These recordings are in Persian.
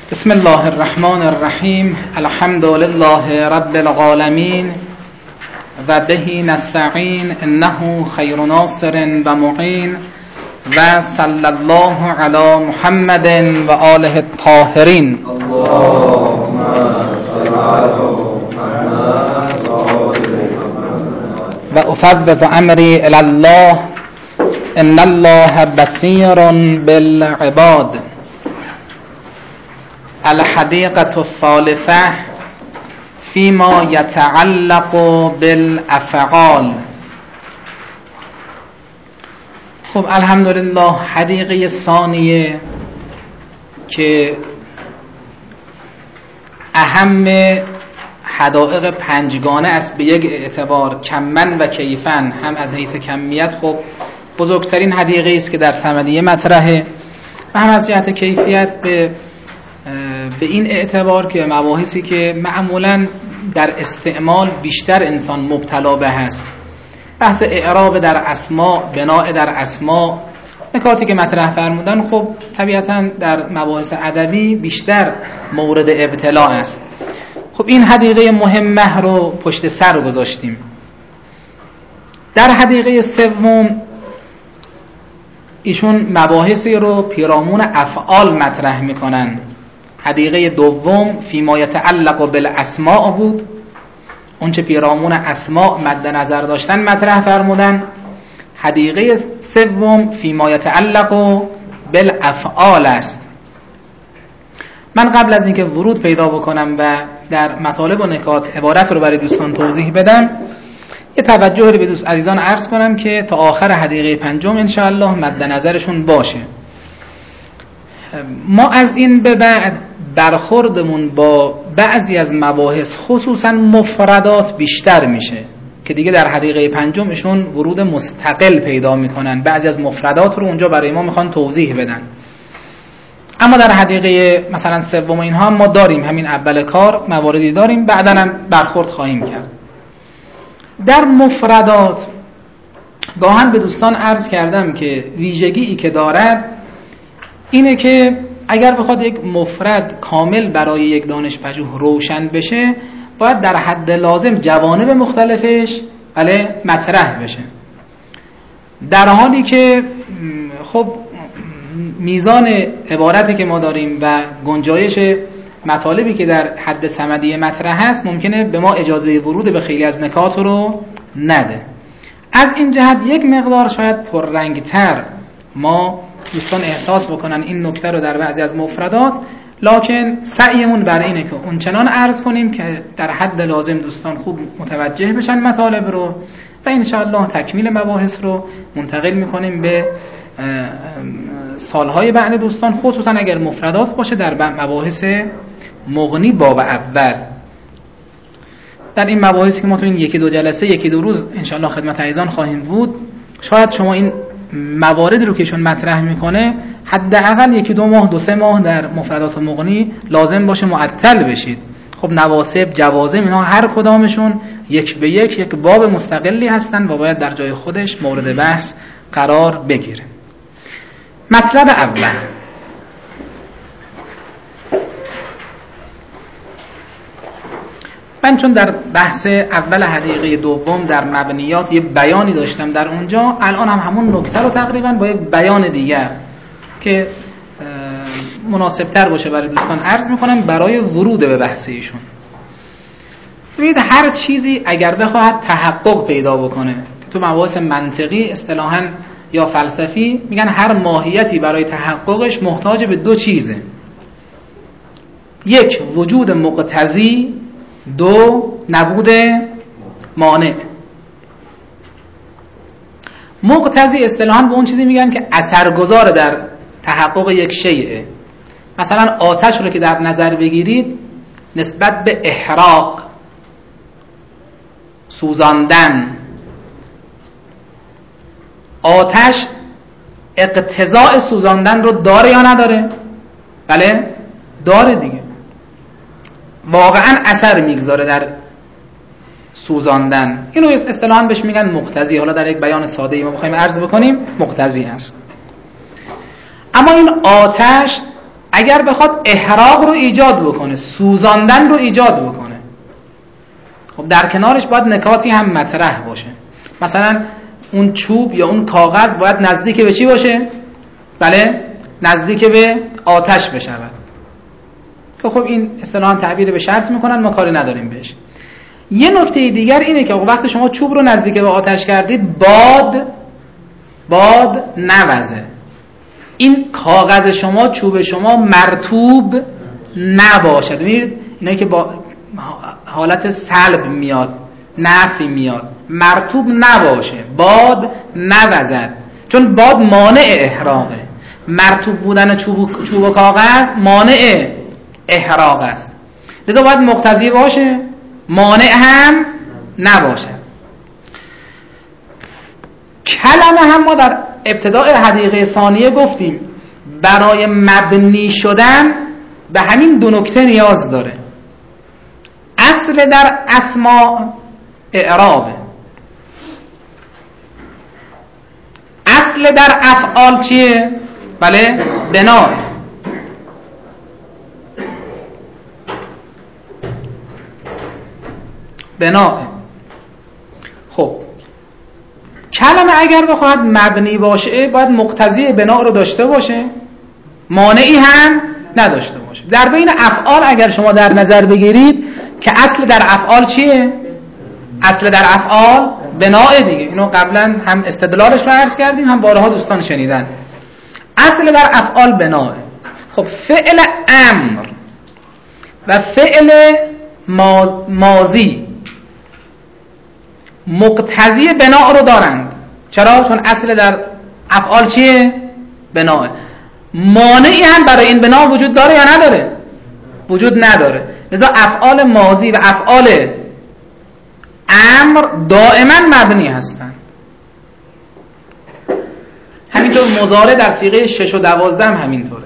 بسم الله الرحمن الرحیم. الحمد لله رب العالمین و به نستعین انه خیر ناصر و معین و صلی الله علی محمد و آله الطاهرین. و افوض امری الی الله ان الله بصیر بالعباد. الحدیقة الثالثة فيما يتعلق بالافعال. خب الحمدلله حدیقه ثانیه که اهم حدائق پنجگانه است به یک اعتبار، کمن و کیفن، هم از حیث کمیت خب بزرگترین حدیقه است که در صمدیه مطرحه و هم از جهت کیفیت به این اعتبار که مباحثی که معمولاً در استعمال بیشتر انسان مبتلا به هست، بحث اعراب در اسماء، بناء در اسماء، نکاتی که مطرح فرمودن خب طبیعتاً در مباحث ادبی بیشتر مورد ابتلا است. خب این حدیقه مهمه رو پشت سر گذاشتیم. در حدیقه سوم ایشون مباحثی رو پیرامون افعال مطرح میکنن. حدیقه دوم فیما یتعلق بالاسماء بود، اون چه پیرامون اسماء مد نظر داشتن مطرح فرمودن. حدیقه سوم فیما یتعلق بالافعال است. من قبل از اینکه ورود پیدا بکنم و در مطالب و نکات عبارت رو برای دوستان توضیح بدم، یه توجه رو به دوست عزیزان عرض کنم که تا آخر حدیقه پنجم انشاءالله مد نظرشون باشه. ما از این به بعد برخوردمون با بعضی از مباحث خصوصا مفردات بیشتر میشه که دیگه در حدیقه پنجم ایشون ورود مستقل پیدا میکنن، بعضی از مفردات رو اونجا برای ما میخوان توضیح بدن. اما در حدیقه مثلا سوم اینها ما داریم، همین اول کار مواردی داریم، بعداً هم برخورد خواهیم کرد. در مفردات گاهن به دوستان عرض کردم که ویژگی که دارد اینه که اگر بخواد یک مفرد کامل برای یک دانشپژوه روشن بشه، باید در حد لازم جوانب مختلفش مطرح بشه، در حالی که خب میزان عبارتی که ما داریم و گنجایش مطالبی که در حد صمدیه مطرح هست ممکنه به ما اجازه ورود به خیلی از نکات رو نده. از این جهت یک مقدار شاید پررنگتر ما دوستان احساس بکنن این نکته رو در بعضی از مفردات، لکن سعیمون بر اینه که اونچنان عرض کنیم که در حد لازم دوستان خوب متوجه بشن مطالب رو و انشاءالله تکمیل مباحث رو منتقل میکنیم به سالهای بعد دوستان، خصوصا اگر مفردات باشه در مباحث مغنی باب اول. در این مباحثی که ما تو این یکی دو جلسه یکی دو روز انشاءالله خدمت عزیزان خواهیم بود، شاید شما این موارد رو که چون مطرح میکنه حداقل یکی دو ماه دو سه ماه در مفردات مغنی لازم باشه معطل بشید. خب نواسب، جوازم، اینا هر کدامشون یک به یک باب مستقلی هستن و باید در جای خودش مورد بحث قرار بگیره. مطلب اول، من چون در بحث اول حدیقه دوم در مبنیات یه بیانی داشتم در اونجا، الان هم همون نکته رو تقریبا با یک بیان دیگر که مناسب تر باشه برای دوستان عرض میکنم برای ورود به بحث ایشون. ببینید هر چیزی اگر بخواهد تحقق پیدا بکنه، تو مباحث منطقی اصطلاحاً یا فلسفی میگن هر ماهیتی برای تحققش محتاج به دو چیزه: یک وجود مقتضی، دو نبود مانع. مقتضی اصطلاحاً به اون چیزی میگن که اثرگذار در تحقق یک شیء. مثلا آتش رو که در نظر بگیرید نسبت به احراق، سوزاندن، آتش اقتضاء سوزاندن رو داره یا نداره؟ بله داره دیگه، واقعا اثر میگذاره در سوزاندن. اینو اصطلاحاً بهش میگن مقتضی. حالا در یک بیان ساده ای ما بخوایم عرض بکنیم مقتضی هست. اما این آتش اگر بخواد احراق رو ایجاد بکنه، سوزاندن رو ایجاد بکنه، خب در کنارش باید نکاتی هم مطرح باشه. مثلا اون چوب یا اون کاغذ باید نزدیک به چی باشه؟ بله، نزدیک به آتش بشود. که خب این اصطلاحاً تعبیر به شرط میکنن، ما کاری نداریم بهش. یه نکته دیگر اینه که وقتی شما چوب رو نزدیک به آتش کردید، باد نوزه. این کاغذ شما، چوب شما مرطوب نباشد. ببینید اینایی که با حالت سلب میاد، نفی میاد، مرطوب نباشه، باد نوزد، چون باد مانع احراقه. مرطوب بودن چوب و کاغذ مانع احراق است، لذا باید مقتضی باشه، مانع هم نباشه. کلمه هم ما در ابتدای حدیقه ثانیه گفتیم برای مبنی شدن به همین دو نکته نیاز داره. اصل در اسماء اعرابه، اصل در افعال چیه؟ بله، بناء. خب کلمه اگر بخواهد مبنی باشه باید مقتضی بناء رو داشته باشه، مانعی هم نداشته باشه. در بین افعال اگر شما در نظر بگیرید که اصل در افعال چیه؟ اصل در افعال بناء دیگه. اینو قبلا هم استدلالش رو عرض کردیم، هم بارها دوستان شنیدن. اصل در افعال بناء. خب فعل امر و فعل ماضی مقتضی بناء رو دارند. چرا؟ چون اصل در افعال چیه؟ بناء. مانعی هم برای این بناء وجود داره یا نداره؟ وجود نداره. لذا افعال ماضی و افعال امر دائما مبنی هستند. همینطور مضارع در صیغه 6 و 12 هم همینطوره.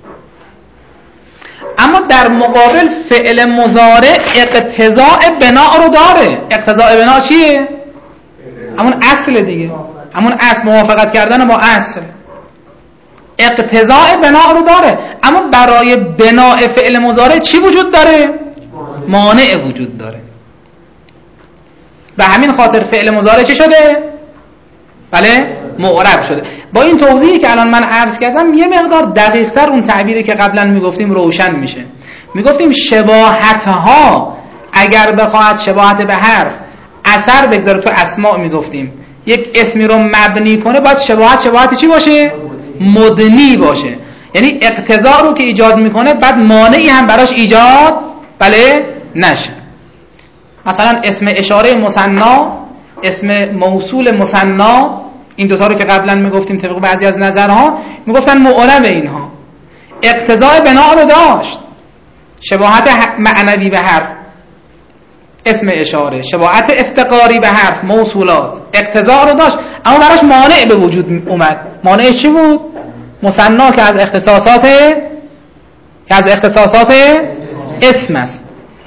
اما در مقابل فعل مضارع اقتضاء بناء رو داره. اقتضاء بناء چیه؟ همون اصل دیگه، همون اصل، موافقت کردن با اصل. اقتضاء بناء رو داره، اما برای بناء فعل مضارع چی وجود داره؟ مانع وجود داره. به همین خاطر فعل مضارع چی شده؟ بله، معرب شده. با این توضیحی که الان من عرض کردم یه مقدار دقیق‌تر اون تعبیری که قبلا میگفتیم روشن میشه. میگفتیم شباهت‌ها اگر بخواهد شباهت به حرف اثر بگذاره تو اسماء، میگفتیم یک اسمی رو مبنی کنه باید شباهت چی باشه؟ مدنی باشه. یعنی اقتضا رو که ایجاد میکنه بعد مانعی هم براش ایجاد بله نشه. مثلا اسم اشاره مثنی، اسم موصول مثنی، این دوتا رو که قبلا میگفتیم طبق بعضی از نظرها میگفتن معرب اینها. اقتضاء بناء رو داشت، شباهت معنوی به حرف اسم اشاره، شباهت افتقاری به حرف موصولات، اقتضاء رو داشت، اما براش مانع به وجود اومد. مانعش چی بود؟ مثنی که از اختصاصات اسم است.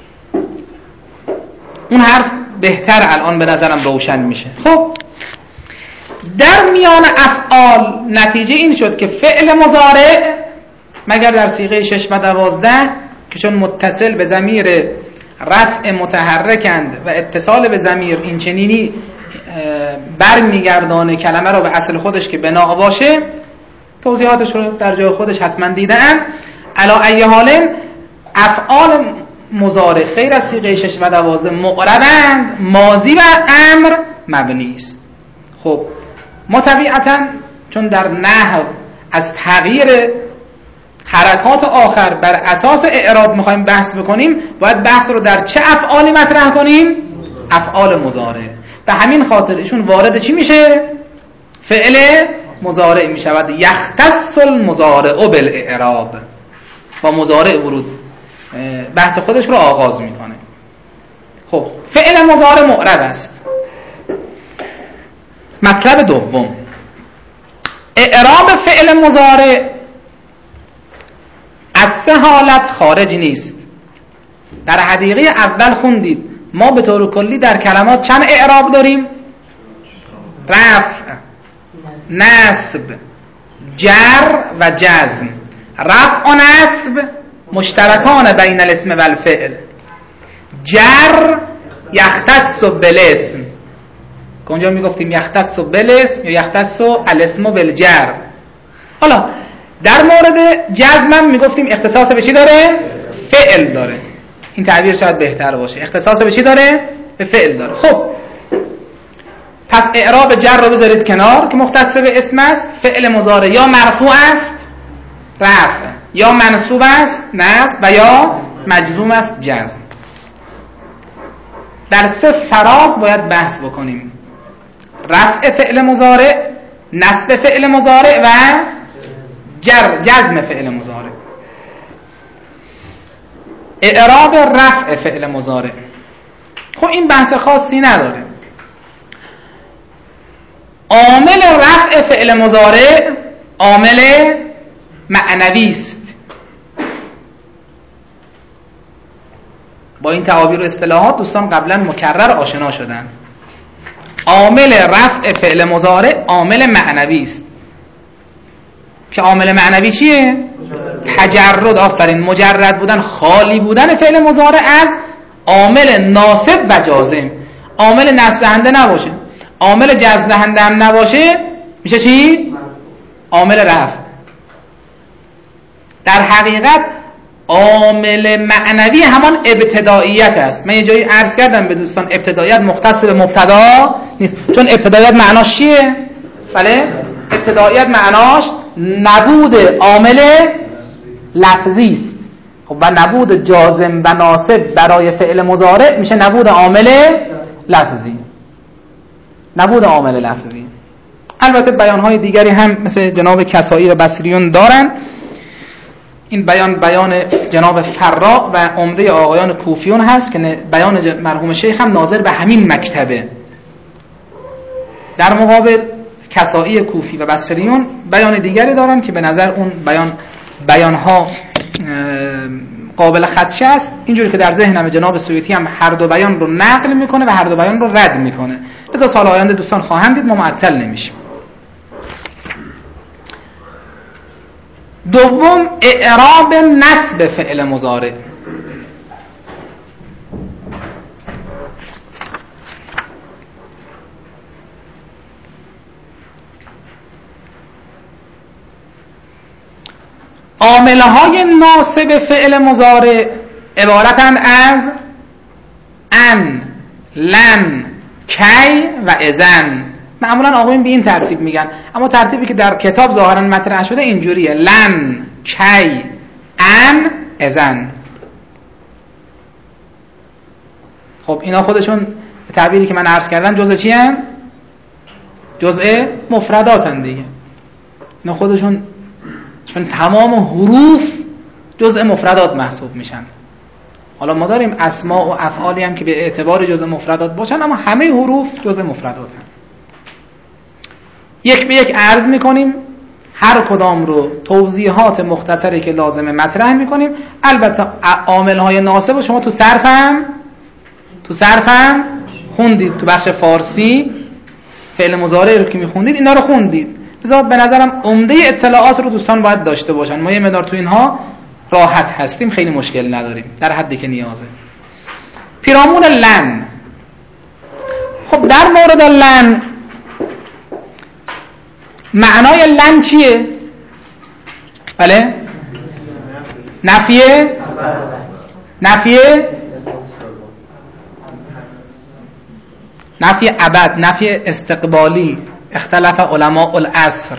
اون حرف بهتر الان به نظرم روشن میشه. خب در میان افعال نتیجه این شد که فعل مضارع مگر در صیغه 6 و 12 که چون متصل به ضمیر رفع متحرکند و اتصال به ضمیر این چنینی برمیگردانه کلمه رو به اصل خودش که بنا باشه، توضیحاتش رو در جای خودش حتما دیدن. علی ای حال افعال مضارع غیر از صیغه 6 و 12 معربند، ماضی و امر مبنی است. خب ما طبیعتاً چون در نحو از تغییر حرکات آخر بر اساس اعراب میخوایم بحث بکنیم، باید بحث رو در چه افعالی مطرح کنیم؟ افعال مضارع. به همین خاطر ایشون وارد چی میشه؟ فعل مضارع میشود. یختص المضارع بالاعراب، با مضارع ورود بحث خودش رو آغاز میکنه. خب فعل مضارع معرب است. مطلب دوم، اعراب فعل مضارع از سه حالت خارج نیست. در حدیقه اول خوندید ما به طور کلی در کلمات چند اعراب داریم؟ رفع، نصب، جر و جزم. رفع و نصب مشترکان بین الاسم و الفعل، جر یختص بالاسم که اونجا میگفتیم یختص بالاسم یا یختص الاسم بالجر. حالا در مورد جزم میگفتیم اختصاص به چی داره؟ فعل داره. این تعبیر شاید بهتر باشه. اختصاص به چی داره؟ به فعل داره. خب پس اعراب جر رو بذارید کنار که مختص به اسم است. فعل مضارع یا مرفوع است رفع، یا منصوب است نصب، و یا مجزوم است جزم. در سه فراز باید بحث بکنیم: رفع فعل مضارع، نصب فعل مضارع و جزم فعل مضارع. اعراب رفع فعل مضارع خب این بحث خاصی نداره. عامل رفع فعل مضارع عامل معنوی است. با این تعابیر و اصطلاحات دوستان قبلا مکرر آشنا شدن. عامل رفع فعل مضارع عامل معنوی است که عامل معنوی چیه؟ تجرد. آفرین. مجرد بودن، خالی بودن فعل مضارع از عامل ناصب و جازم. عامل نصب دهنده نباشه، عامل جزم دهنده هم نباشه، میشه چی؟ عامل رفع. در حقیقت عامل معنوی همان ابتداییت است. من یه جایی عرض کردم به دوستان ابتداییت مختص به مبتدا نیست، چون ابتداییت معناش چیه؟ بله؟ ابتداییت معناش نبود عامل لفظی است. خب و نبود جازم و ناصب برای فعل مضارع میشه نبود عامل لفظی. نبود عامل لفظی. البته بیانهای دیگری هم مثل جناب کسایی و بصریون دارن. این بیان جناب فراء و عمده آقایان کوفیون هست که بیان مرحوم شیخ هم ناظر به همین مکتبه. در مقابل کسایی کوفی و بصریون بیان دیگری دارن که به نظر اون بیانها قابل خدشه است. اینجوری که در ذهنم جناب سیوطی هم هر دو بیان رو نقل میکنه و هر دو بیان رو رد میکنه. لذا سال آینده دوستان خواهند دید ما معطل نمیشیم. دوم اعراب نصب فعل مضارع. عاملهای ناصب فعل مضارع عبارتند از ان، لن، کی و اذن. معمولا آقایون به این ترتیب میگن، اما ترتیبی که در کتاب ظاهرا مطرح شده اینجوریه: لن، کی، ان، اذن. خب اینا خودشون به تعبیری که من عرض کردم جزء چی هم؟ جزء مفرداتن دیگه. اینا خودشون چون تمام حروف جزء مفردات محسوب میشن. حالا ما داریم اسماء و افعالی هم که به اعتبار جزء مفردات باشن، اما همه حروف جزء مفرداتن. یک به یک عرض میکنیم، هر کدام رو توضیحات مختصری که لازمه مطرح میکنیم. البته عاملهای ناصب شما تو صرف هم خوندید، تو بخش فارسی فعل مضارع رو که میخوندید اینا رو خوندید. لذا به نظرم عمده اطلاعات رو دوستان باید داشته باشن. ما یه مقدار تو اینها راحت هستیم، خیلی مشکل نداریم در حدی که نیازه. پیرامون لن. خب در مورد لن معنای لن چیه؟ بله؟ نفیه ابد، نفی استقبالی. اختلاف علماء العصر.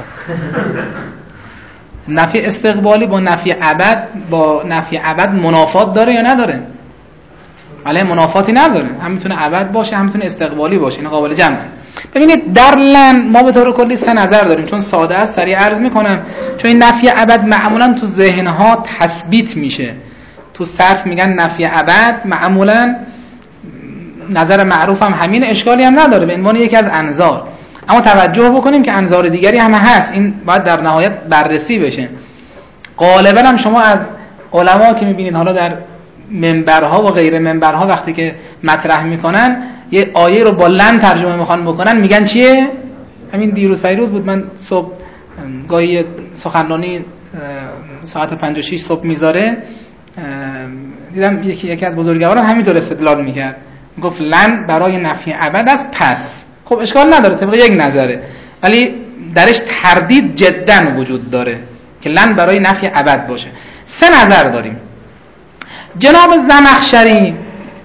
نفی استقبالی با نفی ابد منافات داره یا نداره؟ بله منافاتی نداره، هم میتونه ابد باشه هم میتونه استقبالی باشه. این قابل جمعه. ببینید در لن ما به طور کلی سه نظر داریم، چون ساده است سریع عرض میکنم. چون این نفی ابد معمولا تو ذهنها تثبیت میشه. تو صرف میگن نفی ابد، معمولا نظر معروف هم همین، اشکالی هم نداره به عنوان یکی از انظار. اما توجه بکنیم که انظار دیگری هم هست، این باید در نهایت بررسی بشه. غالبا هم شما از علما که میبینید حالا در منبرها و غیر منبرها وقتی که مطرح میکنن یه آیه رو با لن ترجمه میخوان بکنن، میگن چیه؟ همین دیروز فیروز بود من صبح گاهی سخنرانی ساعت 5 و 6 صبح میذاره، دیدم یکی از بزرگواران همینطور استدلال میکرد، گفت لن برای نفی ابد است. پس خب اشکال نداره، طبق یک نظره، ولی درش تردید جدا وجود داره که لن برای نفی ابد باشه. 3 نظر داریم. جناب زمخشری،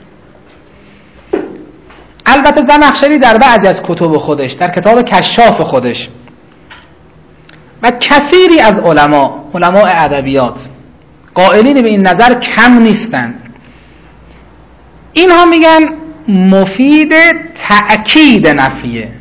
البته زمخشری در بعضی از کتب خودش، در کتاب کشاف خودش و کثیری از علماء ادبیات قائلین به این نظر کم نیستند، اینها میگن مفید تأکید نفیه.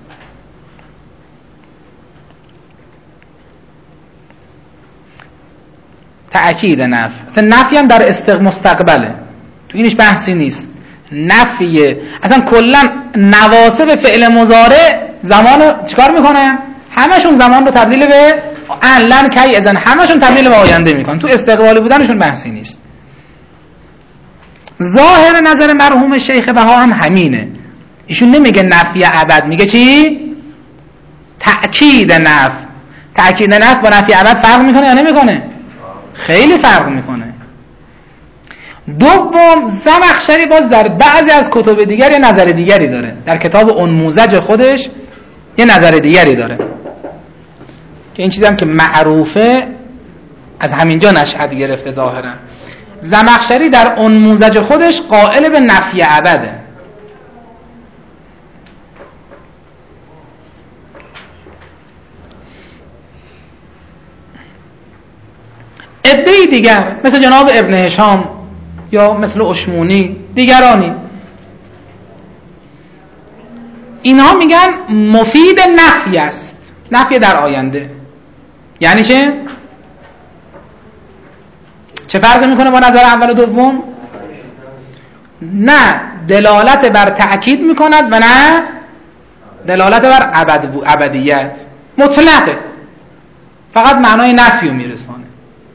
تأکید نفی هم در مستقبله، تو اینش بحثی نیست. نفیه اصلا کلا نواصب فعل مضارع زمان چیکار میکنن؟ همشون زمان رو تبدیل به ان لن کی اذن، همشون تبدیل به آینده میکنن، تو استقبالی بودنشون بحثی نیست. ظاهر نظر مرحوم شیخ بها هم همینه، ایشون نمیگه نفی ابد، میگه چی؟ تأکید نفی. تأکید نفی با نفی ابد فرق میکنه یا نمیکنه؟ خیلی فرق میکنه. دوم، زمخشری باز در بعضی از کتب دیگر یه نظر دیگری داره، در کتاب انموذج خودش یه نظر دیگری داره که این چیزی هم که معروفه از همینجا نشأت گرفته. ظاهرا زمخشری در انموذج خودش قائل به نفی ابده. عده‌ای دیگر مثل جناب ابن هشام یا مثل اشمونی دیگرانی، اینها میگن مفید نفی است، نفی در آینده. یعنی چه فرقی میکنه با نظر اول و دوم؟ نه دلالت بر تأکید میکند و نه دلالت بر ابدیت، مطلقه، فقط معنای نفی رو میرسانه.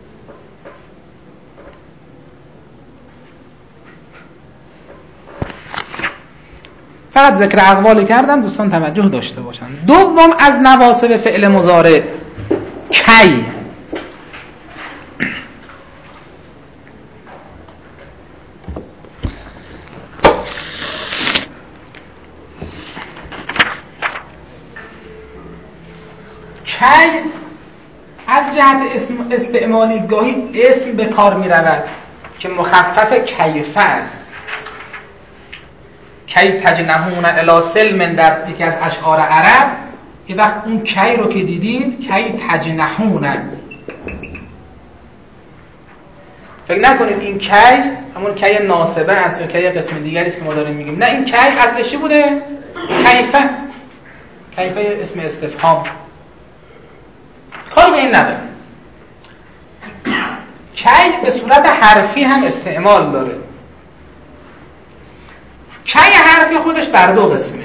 فقط ذکر اقوالی کردم، دوستان توجه داشته باشن. دوم، از نواصب فعل مضارع کی. کی از جهت استعمالی گاهی اسم به کار می رود که مخفف کیفه است. کی تجنحون الی سلم در یکی از اشعار عرب، که وقت اون کی رو که دیدید کی تجنحون، فکر نکنید این کی همون کی ناسبه است یا کی قسم دیگری است که ما داریم میگیم. نه، این کی اصلش چی بوده؟ کیفه. کیفه اسم استفهام، کاری به این نداره. کی به صورت حرفی هم استعمال داره. کی حرفی خودش بر 2 قسمه،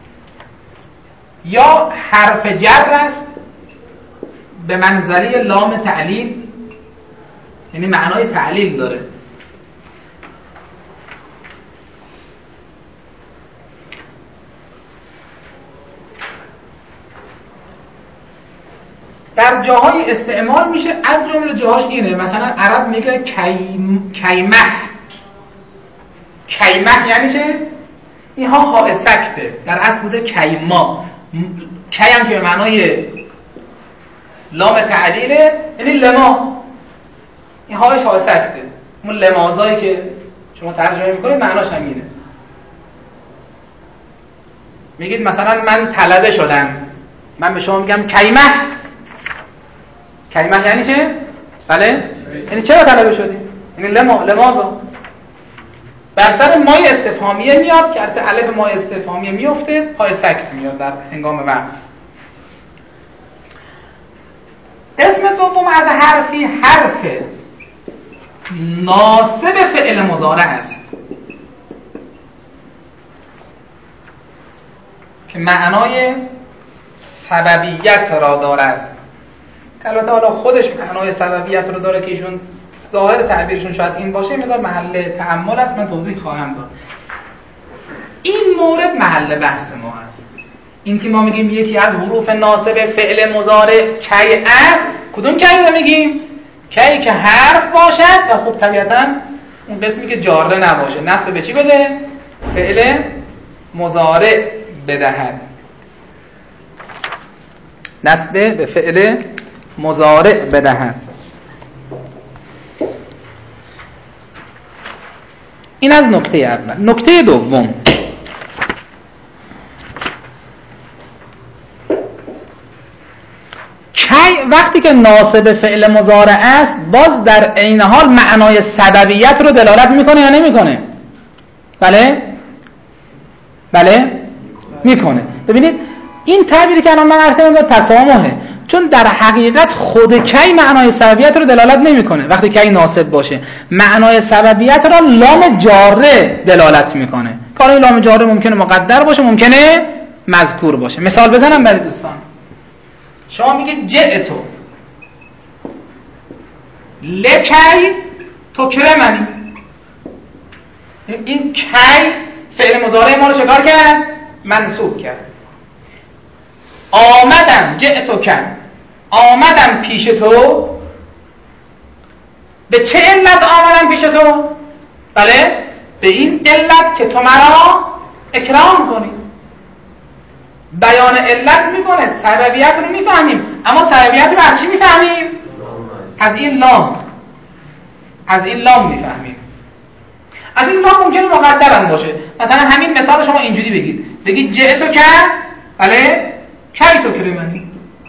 یا حرف جر است به منزله لام تعلیل، یعنی معنای تعلیل داره، در جاهای استعمال میشه، از جمله جاهاش اینه، مثلا عرب میگه کیمه. کیمه یعنی چه؟ اینها ها سکته، در اصل بوده کیما. کی هم که به معنای لام تعلیله، یعنی لما، این هاش ها سکته، اون لمازایی که شما ترجمه میکنید معناش همینه. میگید مثلا من طلبه شدم، من به شما میگم کیمه. کیمه یعنی چه؟ بله؟ یعنی چرا طلبه شدی؟ یعنی لمازا. بر سر مای استفهامیه میاد که البته الف مای استفهامیه میفته، های سکت میاد در هنگام وقت. اسم دوم از حرفی حرف ناصب فعل مضارع است که معنای سببیت را دارد. البته حالا خودش معنای سببیت رو داره که ایشون ظاهر تعبیرشون شاید این باشه، مقدار محل تأمل است، من توضیح خواهم داد. این مورد محل بحث ما است، این که ما میگیم یکی از حروف ناصب فعل مضارع کی است. کدوم کی رو میگیم؟ کی که حرف باشد و خب طبیعتاً اون قسمی که جاره نباشه نصب به چی بده؟ فعل مضارع بدهد. نصب به فعل مضارع بدهد. این از نکته اول. نکته دوم، وقتی که ناصب فعل مضارع است باز در عین حال معنای سببیت رو دلالت میکنه یا نمیکنه؟ بله میکنه. ببینید این تعبیری که الان من عرض کردم تسامحه، چون در حقیقت خود کی معنای سببیت رو دلالت نمیکنه. وقتی کی ناصب باشه معنای سببیت رو لام جاره دلالت میکنه. کار لام جاره ممکنه مقدر باشه، ممکنه مذکور باشه. مثال بزنم برای دوستان. شما میگه جئتو لکی تکرمنی. این کی فعل مضارع ما رو چکار کرد؟ منصوب کرد. آمدم جئتو کن، آمدم پیش تو. به چه علت آمدم پیش تو؟ بله به این علت که تو مرا اکرام کنی. بیان علت میکنه، سببیت رو میفهمیم، اما سببیت رو از چی میفهمیم؟ از این لام میفهمیم. از این لام ممکنه مقدر هم باشه. مثلا همین مثال شما اینجوری بگید جئتو که، بله کی تو کریمنی.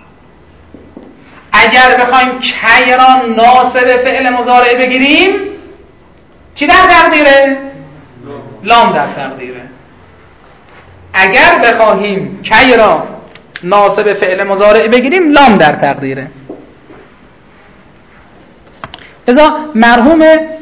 اگر بخوایم کی را ناصب فعل مضارع بگیریم چی در تقدیره؟ لام در تقدیره. اگر بخواهیم کی را ناصب فعل مضارع بگیریم لام در تقدیره. لذا مرحوم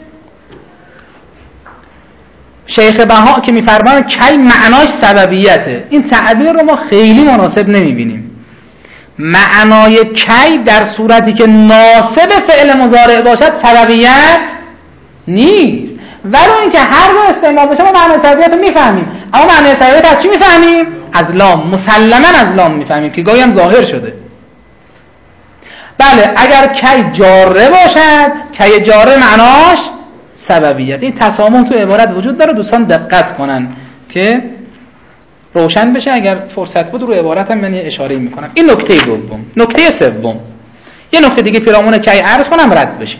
شیخ بها که میفرماند کی معناش سببیته، این تعبیر رو ما خیلی مناسب نمیبینیم. معنای کی در صورتی که ناصب فعل مضارع باشد سببیت نیست، ولو اینکه هر دو استعمال بشه ما معنای سببیت رو میفهمیم، اما معنای سببیت از چی میفهمیم؟ از لام، مسلما از لام میفهمیم که گاهی هم ظاهر شده. بله اگر کی جاره باشد، کی جاره معناش سببیت. این تسامح تو عبارت وجود داره، دوستان دقت کنن که روشن بشه. اگر فرصت بود رو عبارت هم من یه اشاره میکنم. این نکته دوم. نکته سوم، یه نکته دیگه پیرامون کی عرض کنم رد بشیم.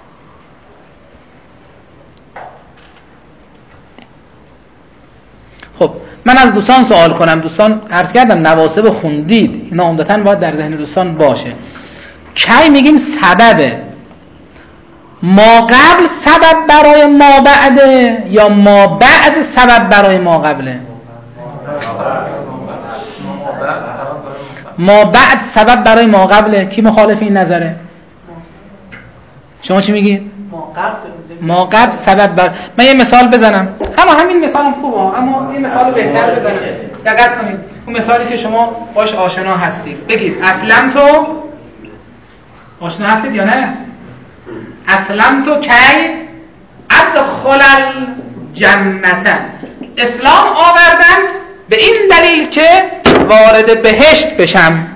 خب من از دوستان سوال کنم، دوستان عرض کردم نواسب خوندید، اینا عمدتاً باید در ذهن دوستان باشه. کی میگیم سببه، ما قبل سبب برای ما بعده یا ما بعد سبب برای ما قبله؟ ما بعد سبب برای ما قبله. کی مخالف این نظره؟ شما چی میگید؟ ما قبل سبب بر. من یه مثال بزنم، همین مثالم خوبه، اما این مثال رو بهتر بزنم. دقت کنید. اون مثالی که شما باش آشنا هستید بگید اسلم تو. آشنا هستید یا نه؟ اسلم تو کی ادخل الجنة. اسلام آوردن به این دلیل که وارد بهشت بشم.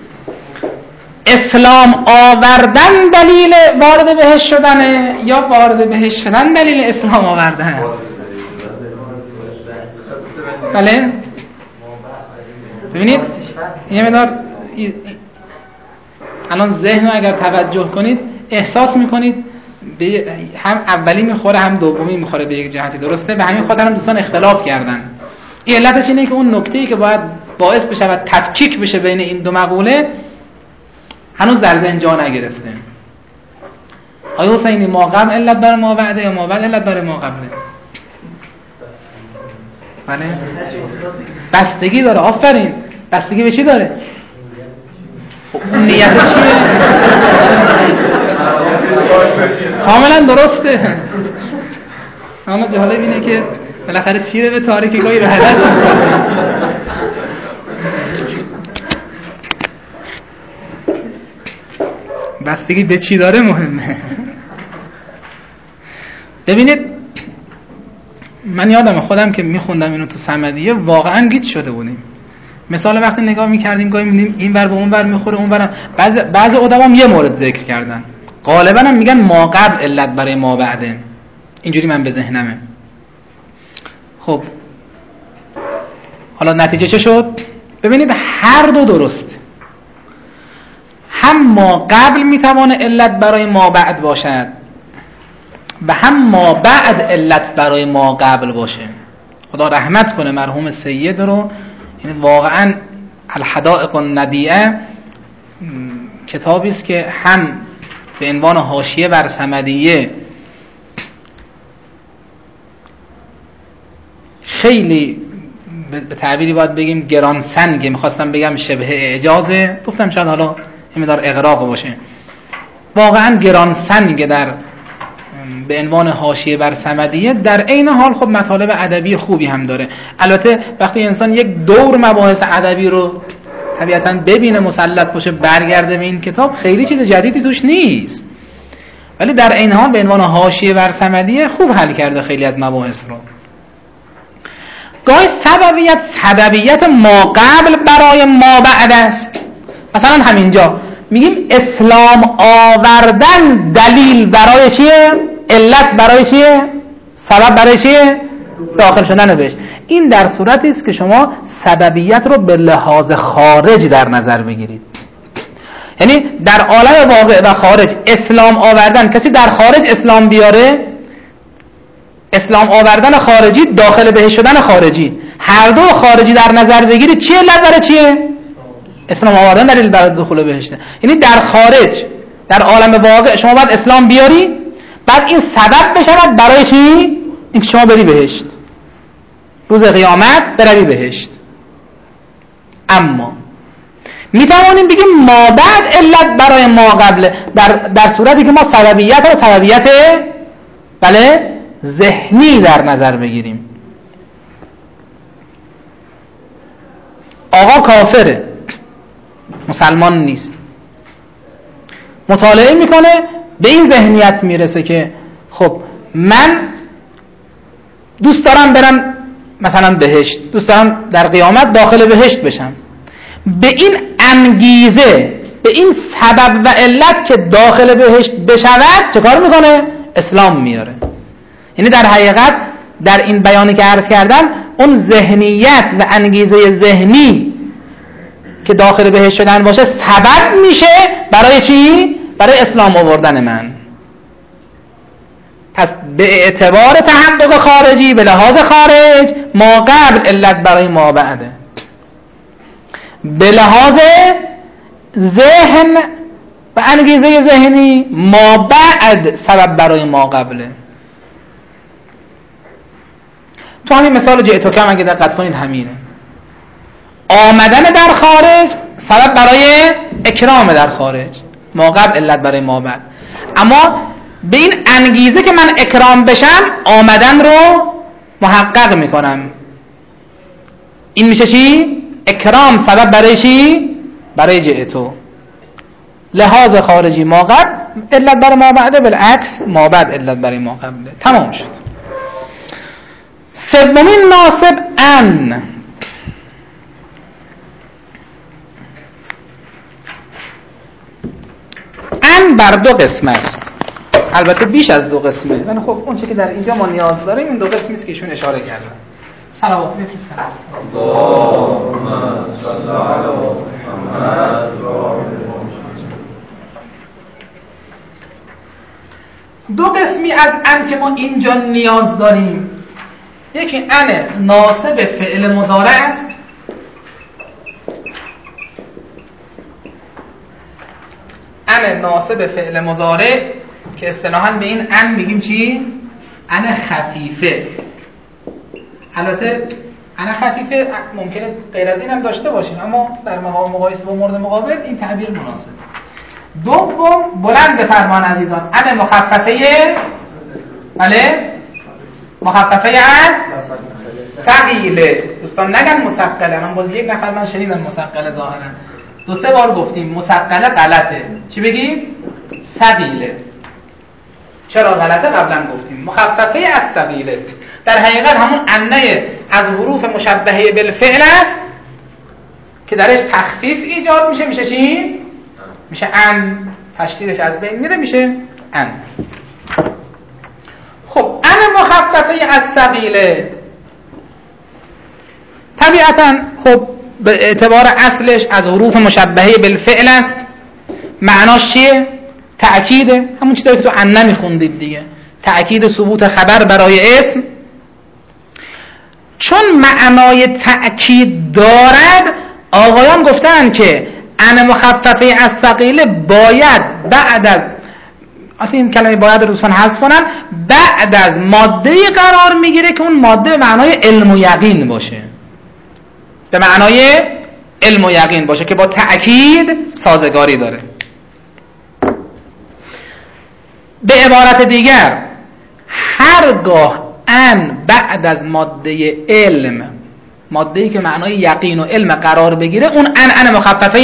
اسلام آوردن دلیل وارد بهشت شدنه یا وارد بهشت شدن دلیل اسلام آوردن؟ بله ببینید یه مقدار الان ذهن رو اگر توجه کنید احساس میکنید هم اولی میخوره هم دومی میخوره به یک جهتی. درسته؟ به همین خاطر هم دوستان اختلاف کردن. این علتش اینه که اون نکته‌ای که باید باعث بشه و تفکیک بشه بین این دو مقوله هنوز در ذهن جا نگرفته. آیا حسینی ما قبل علت برای ما بعده یا ما بعد علت برای ما قبله؟ بله بستگی داره. آفرین. بستگی به چی داره؟ نیت چیه؟ کاملا درسته. اما جالب اینه که بالاخره تیره به تاریکی گاهی رو هدف بستگی به چی داره مهمه. ببینید من یادم خودم که میخوندم اینو تو صمدیه واقعا گیج شده بودیم. مثال وقتی نگاه میکردیم گاهی می‌بینیم این ور به اون ور میخوره، اون ور بعضی ادبا یه مورد ذکر کردن، غالبا هم میگن ما قبل علت برای ما بعده، اینجوری من به ذهنمه. خب حالا نتیجه چه شد؟ ببینید هر دو درست، هم ما قبل میتوانه علت برای ما بعد باشد و هم ما بعد علت برای ما قبل باشه. خدا رحمت کنه مرحوم سید رو، یعنی واقعا الحدائق الندیعه کتابی است که هم به عنوان حاشیه بر صمدیه خیلی به تعبیری باید بگیم گران سنگه، میخواستم بگم شبه اعجازه، گفتم شاید حالا این مقدار اغراق باشه، واقعا گران سنگه در به عنوان حاشیه بر صمدیه. در عین حال خب مطالب ادبی خوبی هم داره. البته وقتی انسان یک دور مباحث ادبی رو طبیعتاً ببینه مسلط باشه برگرده به این کتاب، خیلی چیز جدیدی توش نیست، ولی در عین حال به عنوان حاشیه بر صمدیه خوب حل کرده خیلی از مباحث رو. گاهی سببیت ما قبل برای ما بعد است. مثلا همینجا میگیم اسلام آوردن دلیل برای چیه؟ علت برای چیه؟ سبب برای چیه؟ داخل شدن بهش. این در صورتی است که شما سببیت رو به لحاظ خارج در نظر بگیرید. یعنی در عالم واقع و خارج اسلام آوردن، کسی در خارج اسلام بیاره، اسلام آوردن خارجی، داخل بهش شدن خارجی، هر دو خارجی در نظر بگیرید، چیه علت برای چیه؟ اسلام آوردن دلیل برای دخول بهشته. یعنی در خارج در عالم واقع شما باید اسلام بیاری، بعد این سبب بشود برای چی؟ اینکه شما بری بهشت، روز قیامت بروی بهشت. اما میتوانیم بگیم ما بعد علت برای ما قبل، در صورتی که ما سببیت رو سببیت بله ذهنی در نظر بگیریم. آقا کافره، مسلمان نیست، مطالعه میکنه، به این ذهنیت میرسه که خب من دوست دارم برم مثلا بهشت، دوست دارم در قیامت داخل بهشت بشم. به این انگیزه، به این سبب و علت که داخل بهشت بشود چه کار میکنه؟ اسلام میاره. یعنی در حقیقت در این بیانی که عرض کردم اون ذهنیت و انگیزه ذهنی که داخل بهشت شدن باشه سبب میشه برای چی؟ برای اسلام آوردن من. پس به اعتبار تحقق خارجی، به لحاظ خارج، ما قبل علت برای ما بعده، به لحاظ ذهن و انگیزه ذهنی ما بعد سبب برای ما قبله. تو همین مثال جئتو کم اگه دقت کنید همینه، آمدن در خارج سبب برای اکرام در خارج، ما قبل علت برای ما بعد. اما به این انگیزه که من اکرام بشم آمدن رو محقق میکنم، این میشه چی؟ اکرام سبب برای چی؟ برای جئتو. لحاظ خارجی ما قبل علت برای ما بعده، بالعکس ما بعد علت برای ما قبله. تمام شد. سومین ناصب ان. ان بر دو قسم است، البته بیش از دو قسمه، ولی خب اون چیزی که در اینجا ما نیاز داریم این دو قسمی است که ایشون اشاره کردن. صلوات بفرستید. اللهم صل علی محمد و آل محمد. دو قسمی از ان که ما اینجا نیاز داریم، یکی ان ناصب فعل مضارع است، ان ناصب فعل مضارع که اصطلاحاً به این ان میگیم چی؟ ان خفیفه. البته ان خفیفه ممکنه غیر از این هم داشته باشیم، اما در مقایسه با مورد مقابل این تعبیر مناسبه. دوم بلند فرمان عزیزان، ان مخففه، بله مخففه از ثقیله. دوستان نگن مثقله، من باز یک نفر من شنیدم مثقله، ظاهرا دو سه بار گفتیم مثقله غلطه، چی بگید؟ ثقیله. چرا غلطه؟ قبلا گفتیم مخففه از ثقیله. در حقیقت همون انه از حروف مشبهه بالفعل است که درش تخفیف ایجاد میشه. میشه چی؟ میشه ان تشدیدش از بین میره میشه ان. خب ان مخففه از ثقیله طبیعتا خب به اعتبار اصلش از حروف مشبهه بالفعل است. معناش چیه؟ تأکیده، همون چیزی که تو ان میخوندید دیگه، تأکید ثبوت خبر برای اسم. چون معنای تأکید دارد آقایان گفتن که ان مخففه از ثقیله باید بعد از اصلا این کلمه باید دوستان حذف کنن، بعد از ماده‌ای قرار میگیره که اون ماده به معنای علم و یقین باشه، به معنای علم و یقین باشه که با تأکید سازگاری داره. به عبارت دیگر هرگاه ان بعد از ماده علم، ماده‌ای که معنای یقین و علم قرار بگیره، اون ان مخففه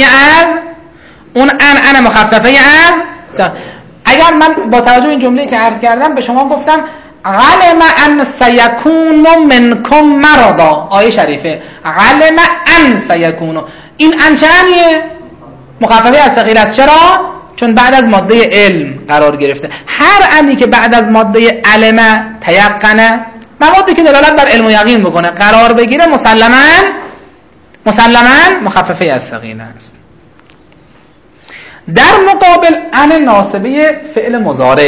از اگر من با توجه به این جمله‌ای که عرض کردم به شما گفتم علم ان سیکون منکم مرضا، آیه شریفه علم ان سیکون، این ان چه انیه؟ مخففه از ثقیله است. چرا؟ چون بعد از ماده علم قرار گرفته. هر انی که بعد از ماده علم تیقنه، موادی که دلالت بر علم و یقین بکنه قرار بگیره، مسلماً مخففه از ثقیله است. در مقابل ان ناصبه فعل مضارع،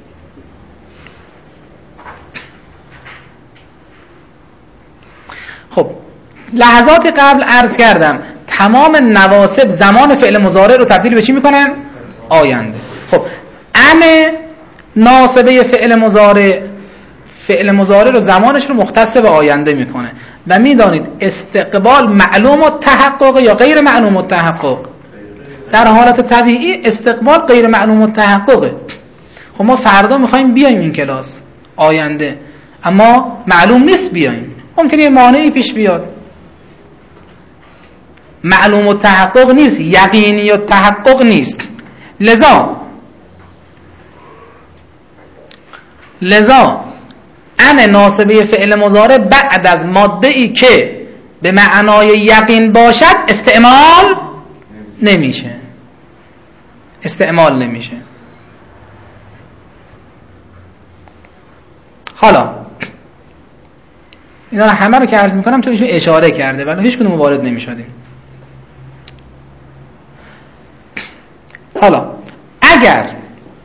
خب لحظات قبل عرض کردم تمام نواصب زمان فعل مضارع رو تبدیل به چی میکنن؟ آینده. خب ان ناصبه فعل مضارع رو زمانش رو مختص به آینده میکنه و میدانید استقبال معلوم التحقق یا غیر معلوم التحقق؟ در حالت طبیعی استقبال غیر معلوم التحققه. خب ما فردا میخوایم بیایم این کلاس آینده، اما معلوم نیست بیایم، ممکنه یه مانعی پیش بیاد، معلوم التحقق نیست، یقینی التحقق نیست. لذا ان ناصبه فعل مضارع بعد از ماده ای که به معنای یقین باشد استعمال نمیشه. حالا اینا همه رو که عرض میکنم چون ایشون اشاره کرده ولی هیچ کدوم وارد نمیشدیم. حالا اگر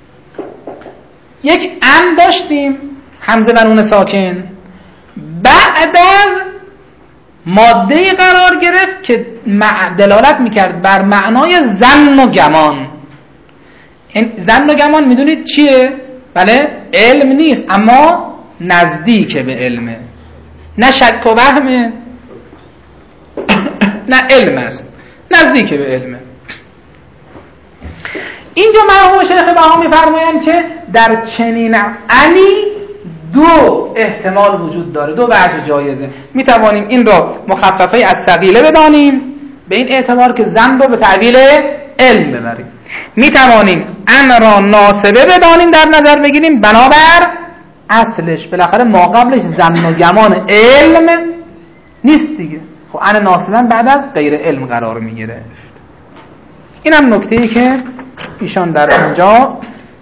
یک ان داشتیم همزه و نون ساکن بعد از ماده قرار گرفت که دلالت میکرد بر معنای ظن و گمان. این ظن و گمان میدونید چیه؟ بله علم نیست اما نزدیک به علمه، نه شک و وهمه نه علم است، نزدیک به علمه. اینجا مرحوم شیخ بها میفرمایند که در چنین انی دو احتمال وجود داره، دو وجه جایزه. میتوانیم این را مخففه از ثقیله بدانیم به این اعتبار که ظن رو به تعبیل علم ببریم، میتوانیم ان را ناصبه بدانیم در نظر بگیریم بنابر اصلش، بالاخره ما قبلش ظن و گمان علم نیست دیگه. خب ان ناصبه بعد از غیر علم قرار میگیره. اینم نکته‌ای که ایشان در اینجا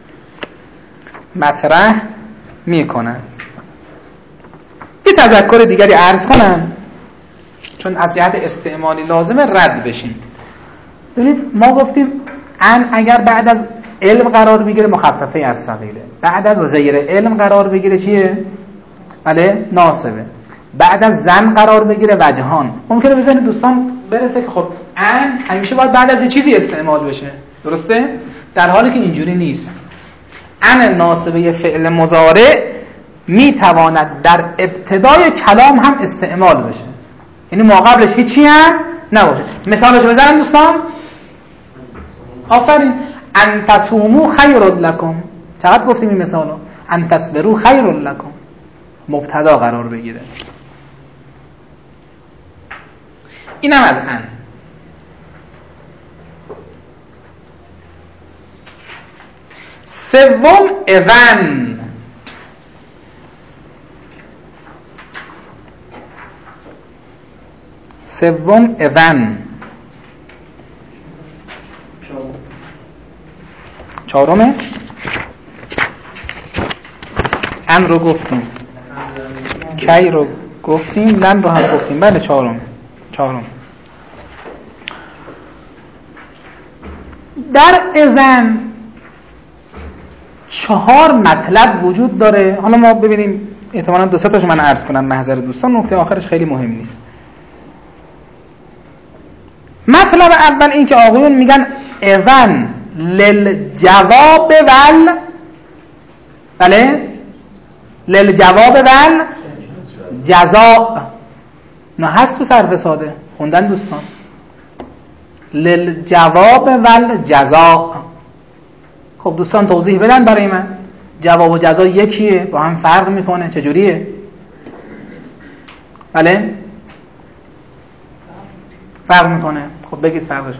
مطرح میکنن. یه تذکر دیگری عرض کنم چون از جهت استعمالی لازمه رد بشین. ببینید ما گفتیم ان اگر بعد از علم قرار بگیره مخففه از ثقیله، بعد از غیر علم قرار بگیره چیه؟ بله ناصبه. بعد از ظن قرار بگیره وجهان. ممکنه بزنید دوستان برسه که خب ان همیشه باید بعد از یه چیزی استعمال بشه، درسته؟ در حالی که اینجوری نیست. ان ناصبه فعل مضارع میتواند در ابتدای کلام هم استعمال بشه، یعنی ما قبلش هیچی هم نباشه. مثالش بزنم دوستان. آفرین. ان تصوموا خیر لکم، چقدر گفتیم این مثالو. ان تصبروا خیر لکم مبتدا قرار بگیره. اینم از ان. سوم اذن. چهارمه. ان رو گفتیم، کی رو گفتیم، لن رو هم گفتیم. بله چهارم. در اذن 4 مطلب وجود داره. حالا ما ببینیم، احتمالاً 2-3 تاشو من عرض کنم محضر دوستان، نکته آخرش خیلی مهم نیست. مطلب اول این که آقایون میگن اذن للجواب بله للجواب جزاء. نه هست تو صرف ساده خوندن دوستان، للجواب جزاء. خب دوستان توضیح بدن برای من، جواب و جزا یکیه، با هم فرق میکنه، چجوریه؟ بله فرق میکنه. خب بگید فرقش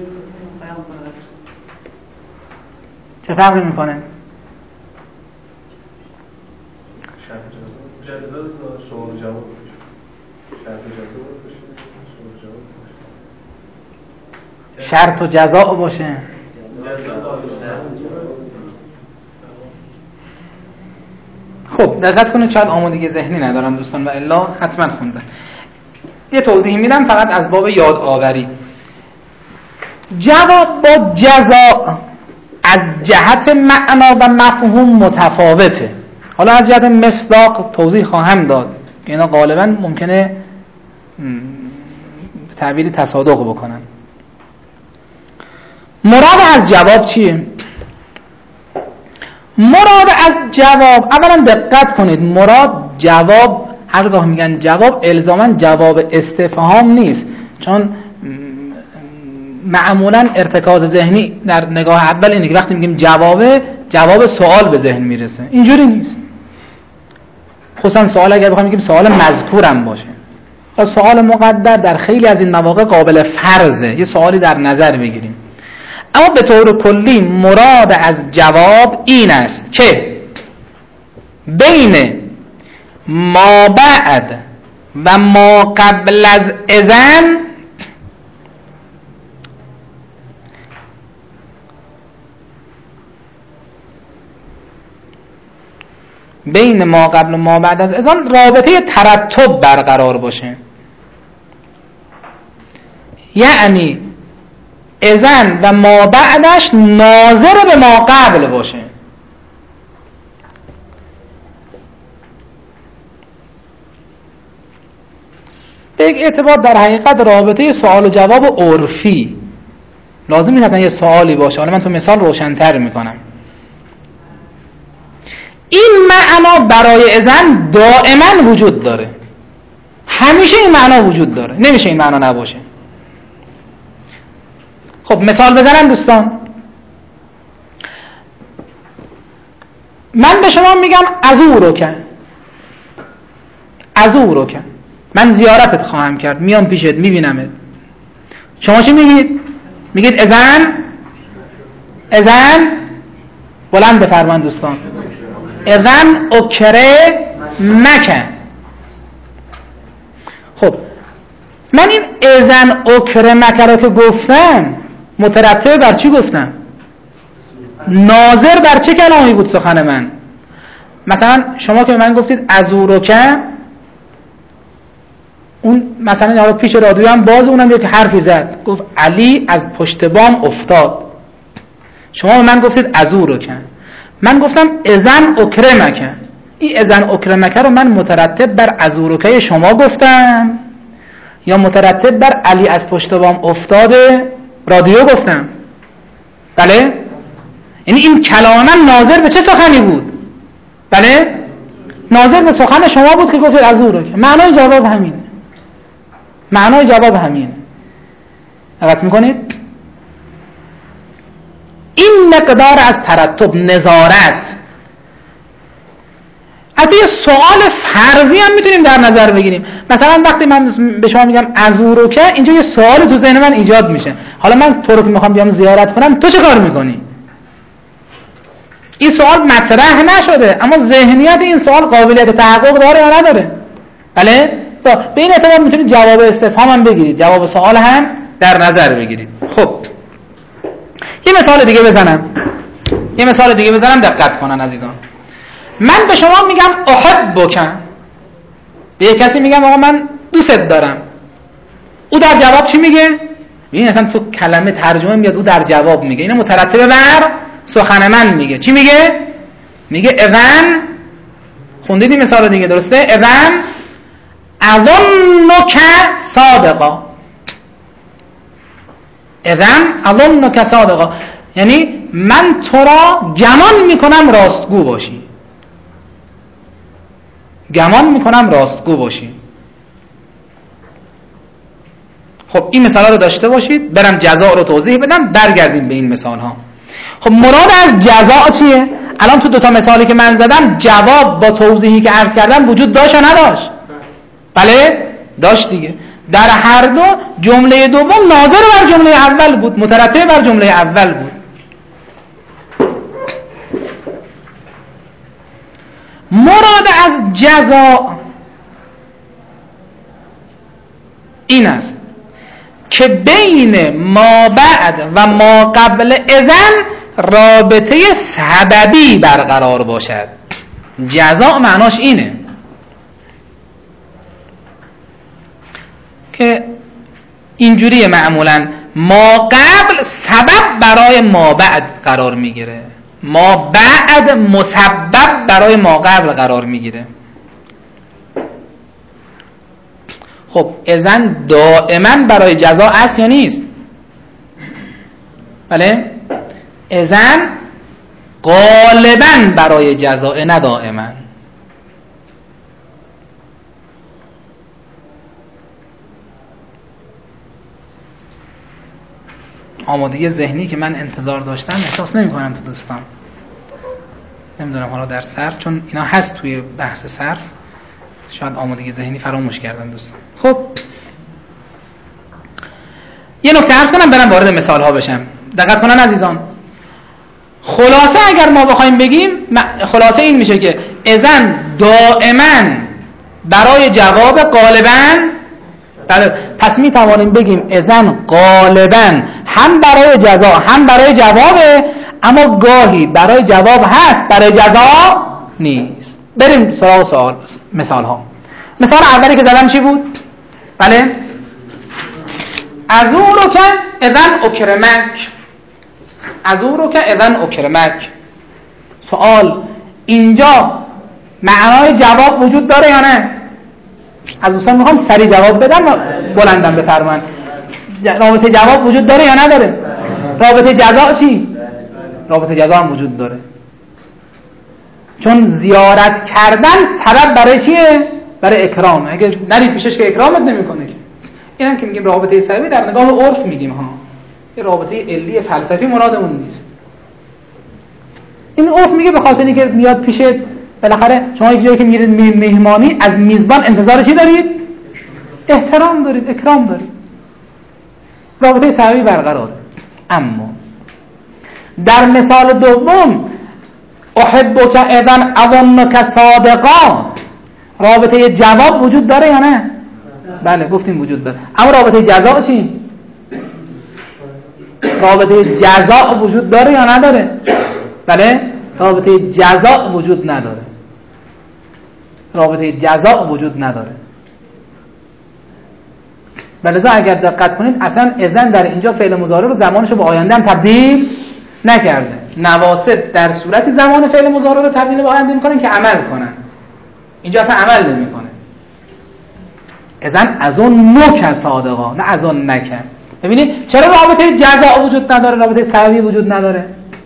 چه فرقی میکنه؟ شرط و جزا باشه. خب دقت کنید، شاید آمادگی ذهنی ندارم دوستان و الا حتما خوندن. یه توضیح میدم فقط از باب یادآوری. جواب با جزا از جهت معنا و مفهوم متفاوته. حالا از جهت مصداق توضیح خواهم داد که اینا غالبا ممکنه تعبیر تصادق بکنن. مراد از جواب چیه؟ مراد از جواب، اولا دقت کنید، مراد جواب، هرگاه میگن جواب الزاما جواب استفهام نیست، چون معمولا ارتکاز ذهنی در نگاه اول اینه که وقتی میگیم جواب سوال به ذهن میرسه. اینجوری نیست. خصوصا سوال اگر بخوایم بگیم سوال مذکورم باشه، سوال مقدر در خیلی از این مواقع قابل فرضه، یه سوالی در نظر بگیریم. اما به طور کلی مراد از جواب این است که بین ما بعد و ما قبل از اذن بین ما قبل و ما بعد از اذن رابطه ترتب برقرار باشه. یعنی اذن و ما بعدش ناظر به ما قبل باشه. به یک اعتبار در حقیقت رابطه سوال و جواب عرفی لازم نیست یه سوالی باشه. حالا من تو مثال روشن‌تر میکنم. این معنا برای اذن دائما وجود داره، همیشه این معنا وجود داره، نمیشه این معنا نباشه. خب مثال بزنم دوستان. من به شما میگم ازورو کن، من زیارتت خواهم کرد، میام پیشت میبینمت. شما چی میگید؟ میگید اذن بلند بفرمان دوستان، اذن اکره مکن. خب من این اذن اکره مکن رو که گفتم مترتب بر چی گفتم؟ ناظر بر چه کلامی بود سخن من؟ مثلا شما که من گفتید ازورکه، اون مثلا یارو پیش رادیو هم باز، اونم یک حرفی زد گفت علی از پشت بام افتاد. شما به من گفتید ازورکه، من گفتم اذن اکرمکه. این اذن اکرمکه رو من مترتب بر ازورکه شما گفتم یا مترتب بر علی از پشت بام افتاد رادیو گفتم؟ بله؟ یعنی این کلام من ناظر به چه سخنی بود؟ بله؟ ناظر به سخن شما بود که گفتید ازورکه. معنای جواب همین. دقت میکنید؟ این مقدار از ترتب، نظارت. حتی یه سوال فرضی هم میتونیم در نظر بگیریم. مثلا وقتی من به شما میگم ازورکه، اینجا یه سوال تو ذهن من ایجاد میشه. حالا من تو رو که میخوام بیام زیارت کنم، تو چه کار میکنی؟ این سوال مطرح نشده، اما ذهنیت این سوال قابلیت تحقق داره یا نداره؟ بله؟ به این اعتبار میتونید جواب استفهام هم بگیرید، جواب سوال هم در نظر بگیرید. خب یه مثال دیگه بزنم. یه مثال دیگه بزنم دقت کنن عزیزان. من به شما میگم احبک، به یک کسی میگم آقا من دوست دارم، او در جواب چی میگه؟ ببین اصلا تو کلمه ترجمه میاد او در جواب میگه، اینو مترتب بر سخن من میگه. چی میگه؟ میگه اذن، خوندیدی مثال دیگه درسته؟ اذن اظنک صادقا، اذن اظنک صادقا، یعنی من تو را گمان میکنم راستگو باشی، گمان میکنم راستگو باشی. خب این مثال رو داشته باشید، برم جزاء رو توضیح بدم، برگردیم به این مثال ها. خب مراد از جزاء چیه؟ الان تو دوتا مثالی که من زدم جواب با توضیحی که عرض کردم وجود داشت یا نداشت؟ بله داشت دیگه. در هر دو جمله دوم ناظر بر جمله اول بود، مترتب بر جمله اول بود. مراد از جزاء این است که بین ما بعد و ما قبل اذن رابطه سببی برقرار باشد. جزاء معناش اینه که اینجوریه معمولا ما قبل سبب برای ما بعد قرار میگیره، ما بعد مسبب برای ما قبل قرار میگیره. خب اذن دائما برای جزاء است یا نیست؟ بله اذن غالبا برای جزاء، نه دائما. آمادگی ذهنی که من انتظار داشتم احساس نمی کنم تو دوستان. نمیدونم حالا در صرف، چون اینا هست توی بحث صرف، شاید آمادگی ذهنی فراموش کردن دوستان. خب یه نکته عرض کنم برم وارد مثال ها بشم. دقت کنن عزیزان. خلاصه اگر ما بخوایم بگیم، خلاصه این میشه که اذن دائما برای جواب غالبا، پس می توانیم بگیم اذن غالبا هم برای جزا هم برای جوابه، اما گاهی برای جواب هست برای جزا نیست. بریم سراغ مثال ها. مثال اولی که زدم چی بود؟ بله ازورک اذن اکرمک، ازورک اذن اکرمک. سوال اینجا معنای جواب وجود داره یا نه؟ از دوستان میخوام سریع جواب بدم و بلندم بفرمایید. رابطه جواب وجود داره یا نداره؟ رابطه جزا چی؟ رابطه جزا هم وجود داره، چون زیارت کردن سبب برای چیه؟ برای اکرام. اگه نری پیشش که اکرامت نمیکنه که. اینم که میگیم رابطه سببی در نگاه عرف میگیم ها، یه رابطه علی فلسفی مرادمون نیست. این عرف میگه به خاطر اینکه میاد پیشت، بالاخره شما یک جایی که میرید مهمانی از میزبان انتظار چی دارید؟ احترام دارید، اکرام دارید، رابطه سببی برقراره. اما در مثال دوم احبک اذن اظنک صادقا، رابطه جواب وجود داره یا نه؟ بله گفتیم وجود داره. اما رابطه جزا چی؟ رابطه جزا وجود داره یا نداره؟ بله رابطه جزا وجود نداره، رابطه جزا وجود نداره. ولذا اگر دقت کنید اصلا اذن در اینجا فعل مضارع رو زمانش رو به آینده هم تبدیل نکرده. نواسط در صورت زمان فعل مضارع رو تبدیل به آینده میکنن که عمل کنن، اینجا اصلا عمل نمیکنه. اذن اظنک صادقا، نه اظنک. ببینید چرا رابطه جزا وجود نداره، رابطه سببی وجود نداره؟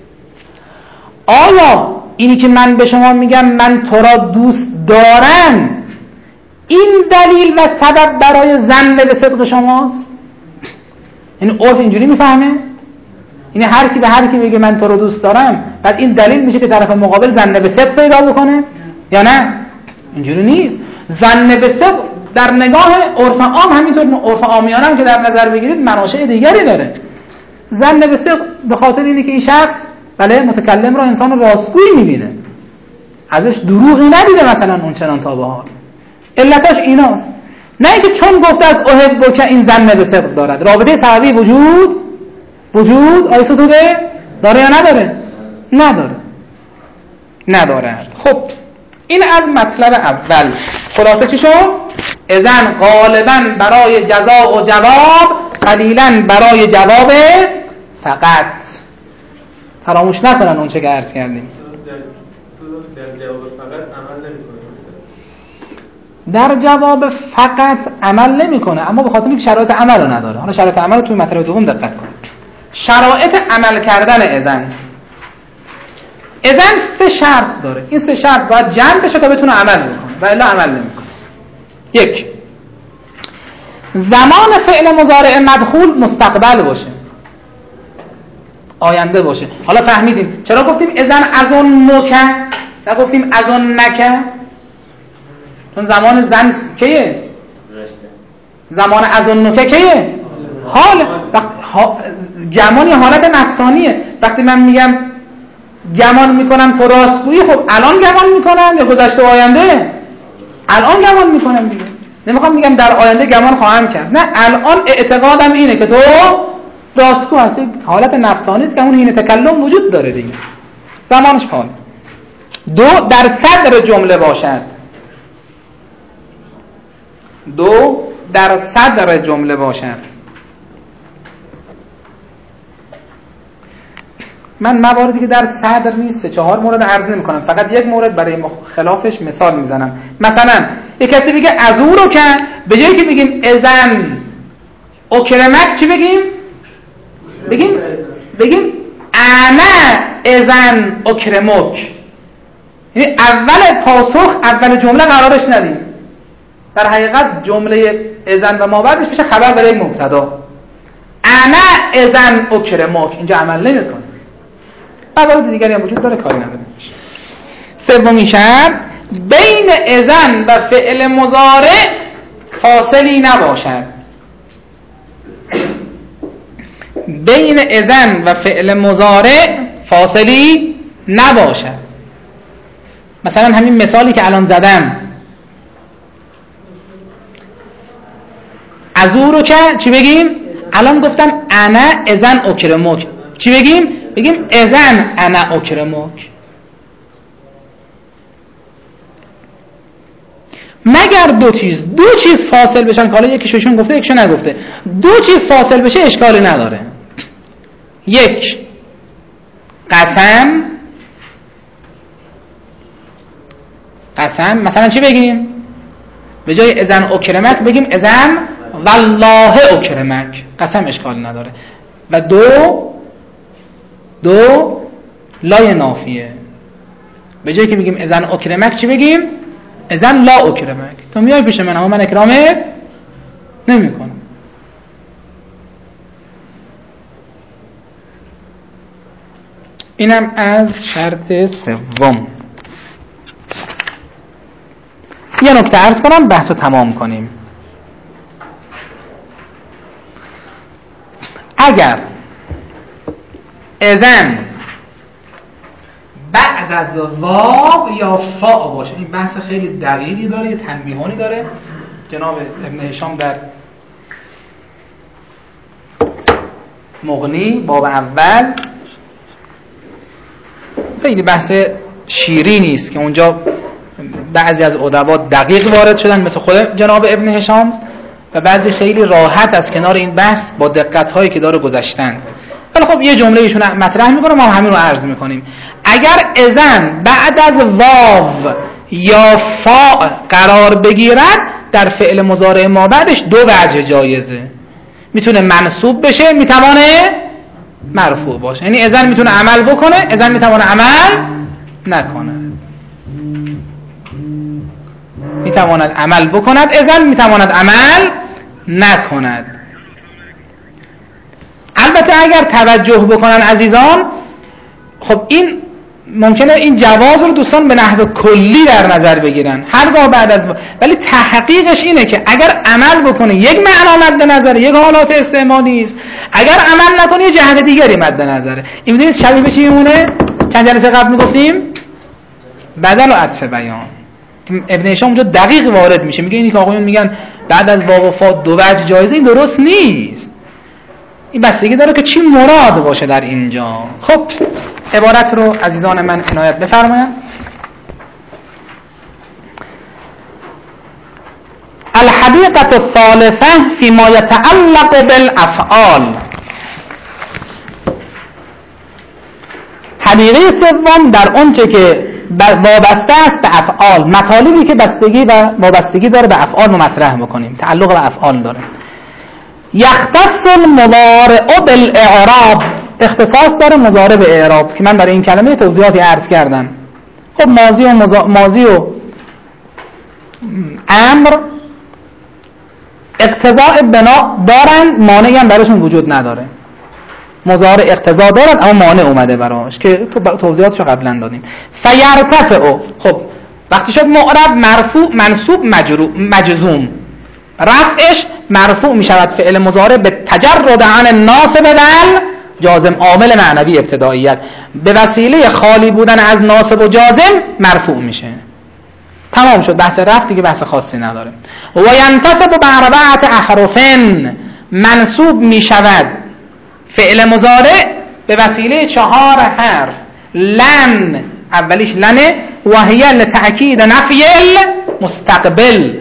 آیا اینی که من به شما میگم من تو را دوست دارم این دلیل و سبب برای ظن به صدق شماست؟ این عرف اینجوری میفهمه؟ این هر کی به هر کی بگه من تو رو دوست دارم بعد این دلیل میشه که طرف مقابل ظن به صدق پیدا بکنه یا نه؟ اینجوری نیست. ظن به صدق در نگاه عرف عام، همینطور عرف عامیانه هم که در نظر بگیرید مناشأ دیگری داره. ظن به صدق به خاطر اینه که این شخص بله متکلم را انسان راستگویی میبینه، ازش دروغی ندیده مثلا اون چنان تا به حال. علتش ایناست، نه اینکه چون گفته از احبک این ظن به صدق دارد. رابطه سببی وجود آیا ستوده داره یا نداره؟ ندارد. خب این از مطلب اول. خلاصه چی شد؟ اذن غالبا برای جزا و جواب، قلیلا برای جواب فقط. فراموش نکنن اون چه که عرض کردیم. در جواب فقط عمل نمیکنه، اما به خاطر اینکه شرایط عمل رو نداره. حالا شرایط عمل رو توی مطلب دوم دقت کنید. شرایط عمل کردن اذن 3 شرط داره. این 3 شرط باید جمع بشه تا بتونه عمل بکنه و الا عمل نمیکنه. 1. زمان فعل مضارع مدخول مستقبل باشه، آینده باشه. حالا فهمیدیم چرا گفتیم اذن اظنک و گفتیم اظنک؟ چون زمان زن کیه؟ زمان اظنک کیه؟ حال. گمان یه حالت نفسانیه. وقتی من میگم گمان میکنم تو راستگویی، خب الان گمان میکنم یا گذشته و آینده؟ الان گمان میکنم دیگه. نمیخوام میگم در آینده گمان خواهم کرد، نه، الان اعتقادم اینه که تو راستگو هستی. حالت نفسانی است که اون حین تکلم وجود داره دیگه، زمانش حال. 2. در صدر جمله باشد. 2. در صدر جمله باشد. من مواردی که در صدر نیست 3-4 مورد عرض نمی کنم، فقط یک مورد برای خلافش مثال میزنم. مثلا یک کسی بگه ازو رو کن، به جایی که بگیم اذن اکرمک چی بگیم؟ بگیم انا اذن اکرمک. یعنی اول پاسخ اول جمله قرارش ندیم. در حقیقت جمله اذن و ما بعدش میشه خبر برای مبتدا. انا اذن اکرمک اینجا عمل نمیکنه. موارد دیگری هم وجود داره، کاری نداره. 3 شرط بین اذن و فعل مضارع فاصلی نباشد. بین اذن و فعل مضارع فاصلی نباشد. مثلا همین مثالی که الان زدم، ازو رو که چی بگیم؟ الان گفتم انا اذن اکرمک، چی بگیم؟ بگیم اذن انا اکرمک. مگر دو چیز فاصل بشن، که حالا یکیشون گفته یکیشون نگفته، 2 چیز فاصل بشه اشکالی نداره. 1 قسم. مثلا چی بگیم؟ به جای اذن اکرمک بگیم اذن والله اکرمک، قسم اشکالی نداره. و 2 لای نافیه. به جایی که بگیم اذن اکرمک چی بگیم؟ اذن لا اکرمک. تو میای پیش من اما من اکرامت نمی کنم. اینم از شرط 3. یه نکته عرض کنم بحث رو تمام کنیم. اگر اذن بعد از واو یا فا باشه، این بحث خیلی دقیقی داره، یه تنبیهانی داره. جناب ابن هشام در مغنی باب اول خیلی بحث شیرینی است که اونجا بعضی از ادبا دقیق وارد شدن مثل خود جناب ابن هشام و بعضی خیلی راحت از کنار این بحث با دقت‌هایی که داره گذشتن. ولی خب یه جمله ایشون مطرح میکنه، ما همین رو عرض میکنیم. اگر اذن بعد از واو یا فا قرار بگیرد در فعل مضارع ما بعدش 2 وجه جایزه. میتونه منصوب بشه، میتونه مرفوع باشه. یعنی اذن میتونه عمل بکنه، اذن میتونه عمل نکنه. میتواند عمل بکند، اذن میتواند عمل نکند. البته اگر توجه بکنن عزیزان، خب این ممکنه این جواز رو دوستان به نحو کلی در نظر بگیرن هرگاه بعد از ولی تحقیقش اینه که اگر عمل بکنه یک معنا مد نظره، یک حالات استعمالی است. اگر عمل نکنه یه جهت دیگری مد نظره. این میدونید شبیه به چی میمونه؟ چند جلسه قبل میگفتیم بدل و عطف بیان. ابن هشام اونجا دقیق وارد میشه، میگه اینی که آقایون میگن بعد از واو و فا 2 وجه جایزه، این درست نیست. این بستگی داره که چی مراد باشه در اینجا. خب عبارت رو عزیزان من عنایت بفرمایند. الحقیقة الثالثة فيما يتعلق بالافعال. حقیقه سوم در اونچه که وابسته است به افعال، مطالبی که بستگی و وابستگی داره به افعال رو مطرح بکنیم، تعلق به افعال داره. یختص المضارع بالاعراب، اختصاص داره مضارع به اعراب که من برای این کلمه توضیحاتی عرض کردم. خب ماضی و امر اقتضاء بنا دارن، مانعی هم براشون وجود نداره. مضارع اقتضا دارن اما مانع اومده براش که توضیحاتشو قبلا دادیم. فیرتفع، خب وقتی شد معرب مرفوع منصوب مجزوم، رفعش مرفوع می شود فعل مضارع به تجرد عن الناصب بل جازم، عامل معنوی ابتداییت به وسیله خالی بودن از ناصب و جازم مرفوع میشه. تمام شد بحث رفع دیگه، بحث خاصی نداره. و ینتصب باربعه احرف، منصوب می شود فعل مضارع به وسیله 4 حرف. لن، اولیش لنه، و هی لتأکید نفی المستقبل.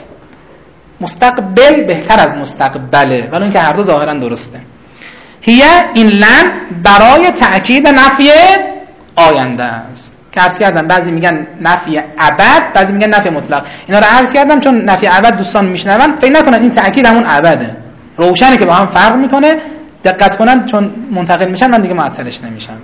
مستقبل بهتر از مستقبله ولی اینکه هر دو ظاهرا درسته. هی، این لن برای تأکید نفی آینده است که عرض کردم بعضی میگن نفی ابد، بعضی میگن نفی مطلق. اینا رو عرض کردم چون نفی ابد دوستان میشنون فکر نکنن این تأکید همون ابده، روشنه که با هم فرق میکنه، دقت کنن چون منتقل میشن من دیگه معطلش نمیشم.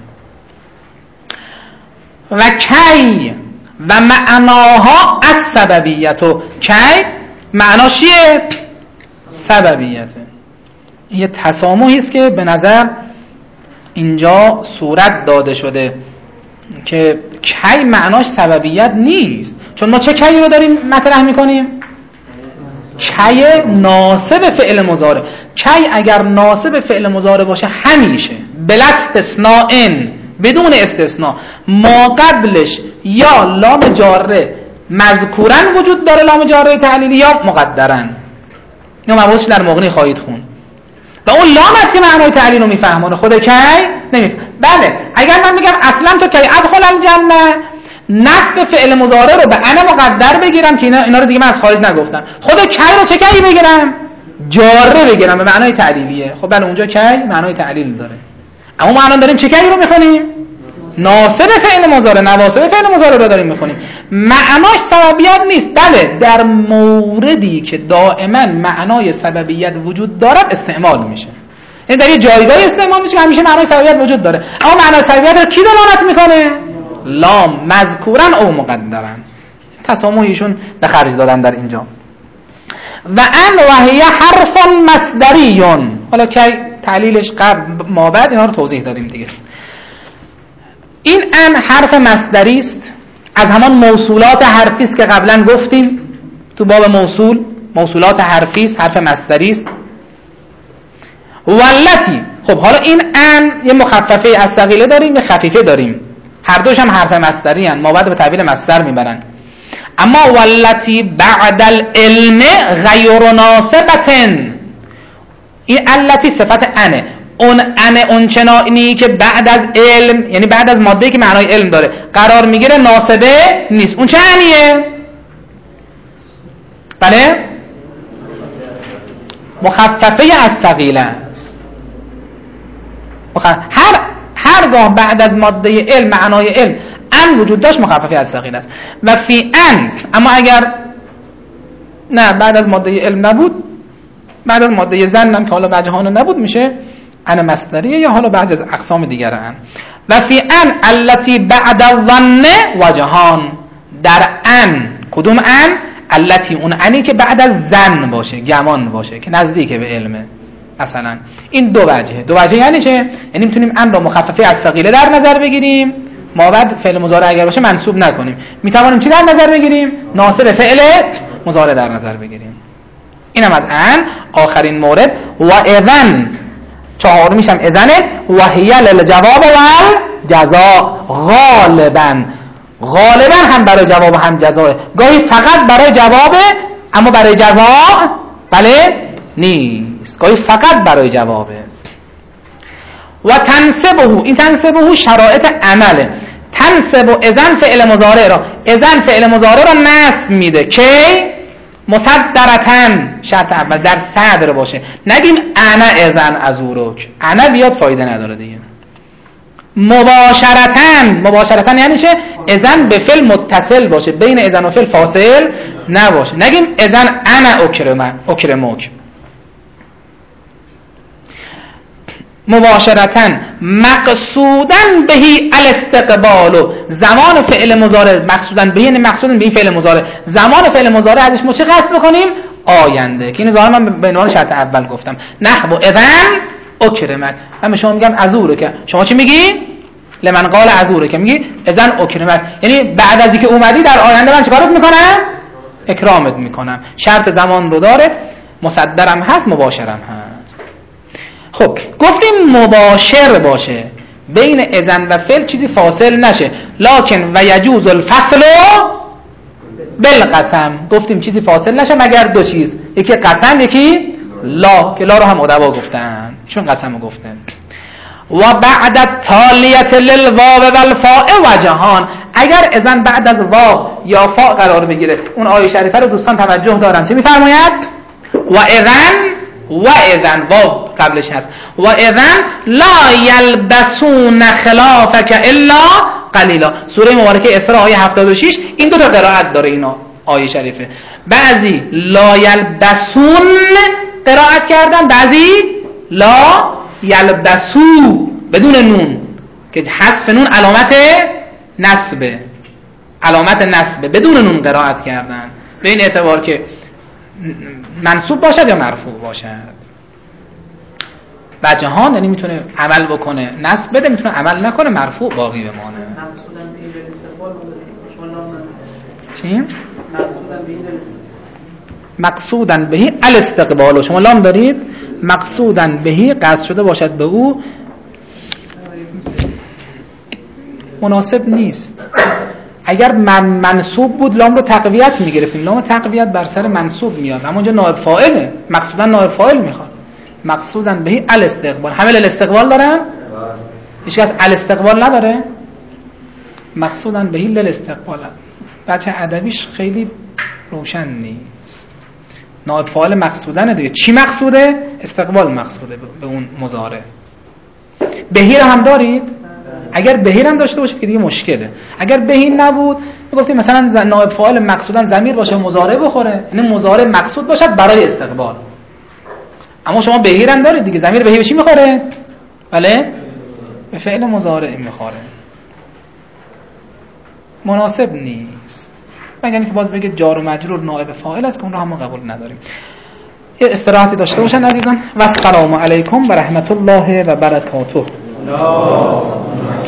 و کی و معناها از سببیت، و کی معناش چیه؟ سببیته. این یه تسامحی است که به نظر اینجا صورت داده شده که کی معناش سببیت نیست، چون ما چه کی رو داریم مطرح میکنیم؟ کی ناصب فعل مضارع. کی اگر ناصب فعل مضارع باشه همیشه بلا استثناء، بدون استثناء، ما قبلش یا لام جاره مذکورن وجود داره، لام جاره تعلیلی، یا مقدرن، یا مباحثش در مغنی خواهید خون. و اون لام است که معنای تعلیل رو میفهمونه، خود کی نمیفهم. بله اگر من بگم اصلا تو کی ادخل الجنه، نصب فعل مضارع رو به انا مقدر بگیرم که اینا رو دیگه من از خارج نگفتم، خود کی رو چه کی بگیرم؟ جاره بگیرم به معنای تعلیلیه. خب بله اونجا کی معنای تعلیل داره، اما ما الان داریم چه کی رو میخونیم؟ ناصب فعل مضارع، نواصب فعل مضارع رو داریم میخونیم. معناش سببیت نیست. بله در موردی که دائما معنای سببیت وجود دارد استعمال میشه، این در یه جایگاهی استعمال میشه که همیشه معنای سببیت وجود داره، اما معنای سببیت رو کی دلالت میکنه؟ لام مذکورن او مقدرن. تسامحیشون به خرج دادن در اینجا. و ان و هی حرف مصدریون، حالا که تعلیلش قبل ما بعد اینا رو توضیح دادیم دیگه. این ان حرف مصدری است، از همان موصولات حرفی است که قبلا گفتیم تو باب موصولات حرفی است، حرف مصدری است. والتی، خب حالا این ان یه مخففه از ثقیله داریم، یه خفیفه داریم، هر دوش هم حرف مصدری ان، ما بعد به تعبیر مصدر میبرن. اما والتی بعد العلم غیر ناصبتن، این التی صفت انه، اون چنانی که بعد از علم، یعنی بعد از ماده‌ای که معنای علم داره قرار میگیره ناصبه نیست. اون چه انیه؟ بله مخففه از ثقیله است. هرگاه بعد از ماده علم معنای علم ان وجود داشت مخففه از ثقیله است. و فی ان، اما اگر نه بعد از ماده علم نبود، بعد از ماده ظن که حالا وجهان نبود، میشه ان مصدریه یا حالا بعد از اقسام دیگر ان. و فی ان التی بعد الظن وجهان، در ان کدوم ان؟ التی اون انی که بعد از ظن باشه، گمان باشه که نزدیک به علمه. مثلا این دو وجه یعنی چه؟ یعنی میتونیم ان را مخففه از ثقیله در نظر بگیریم، ما بعد فعل مضارع اگر باشه منصوب نکنیم. میتوانیم چی در نظر بگیریم؟ ناصب فعل مضارع در نظر بگیریم. اینم از ان. آخرین مورد و اذن، چهارمیش هم اذنه. و هی للجواب والجزاء، غالبا هم برای جواب هم جزاء، گاهی فقط برای جواب اما برای جزاء بله نیست، گاهی فقط برای جوابه. و تنصبه، این تنصبه شرایط عمله. تنصب اذن فعل مضارع را، اذن فعل مضارع را نصب میده که مصدرتن، شرط اول در صدر باشه. نگیم انا اذن ازورک، انا بیاد فایده نداره دیگه. مباشرتن یعنی چه؟ اذن به فعل متصل باشه، بین اذن و فعل فاصل نباشه. نگیم اذن انا اکرمک. مباشرتن مقصودن بهی الاستقبال، زمان فعل مضارع مقصودن بهی، یعنی مقصودن به این فعل مضارع، زمان فعل مضارع ازش ما چه قصد بکنیم؟ آینده، که این ظاهرا من به عنوان شرط اول گفتم. نحو اذن اکرمک. من شما میگم ازوره، که شما چی میگی؟ لمن قال ازوره، که میگی اذن اکرمک، یعنی بعد از اینکه اومدی در آینده من چیکارت میکنم؟ اکرامت میکنم. شرط زمان رو داره، مصدرم هست، مباشرم هست. خب گفتیم مباشر باشه، بین اذن و فعل چیزی فاصل نشه. لکن و یجوز الفصل بالقسم، گفتیم چیزی فاصل نشه مگر دو چیز، یکی قسم، یکی لا، که لا رو هم ادبا گفتن، چون قسم رو گفتن. و بعد التالیت للواو والفاء وجهان، اگر اذن بعد از واو یا فاء قرار بگیره، اون آیه شریفه رو دوستان توجه دارن، چه میفرماید؟ و اذن واو قبلش هست، و اذن لا یلبسون خلافک الا قلیلا. سوره مبارکه اسراء آیه 76 این دو تا قرائت داره اینا آیه شریفه. بعضی لا یلبسون قرائت کردن، بعضی لا یلبسو بدون نون، که حذف نون علامت نصبه، بدون نون قرائت کردن، به این اعتبار که منصوب باشد یا مرفوع باشد. وجهان یعنی میتونه عمل بکنه نصب بده، میتونه عمل نکنه مرفوع باقی بمانه. چی؟ مقصودن بهی الاستقبال، شما لام دارید، مقصودن بهی قصد شده باشد به او، مناسب نیست. اگر منصوب بود لام رو تقویت میگرفتیم، لام تقویت بر سر منصوب میاد، اما اونجا نائب فاعله، مقصودن نائب فاعل میخواد. مقصودن بهی الاستقبال، همه الاستقبال دارن؟ هیچ کس الاستقبال نداره؟ مقصودن بهی الاستقبال. بچه ادبیش خیلی روشن نیست. نائب فاعل مقصودن دیگه، چی مقصوده؟ استقبال مقصوده به اون مضارع. بهی هم دارید؟ اگر بهین هم داشته باشید که دیگه مشکله. اگر بهین نبود میگفتیم مثلا نائب فاعل مقصودن ضمیر باشه مضارع بخوره، یعنی مضارع مقصود باشد برای استقبال. اما شما بهین هم دارید دیگه، ضمیر بهی به چی میخوره؟ بله؟ به فعل مضارع میخوره. مناسب نیست. مگر اینکه باز بگه جار و مجرور نائب فاعل است که اون رو هم قبول نداریم. یه استراحتی داشته باشن عزیزان. و السلام علیکم و رحمت الله و برکاته.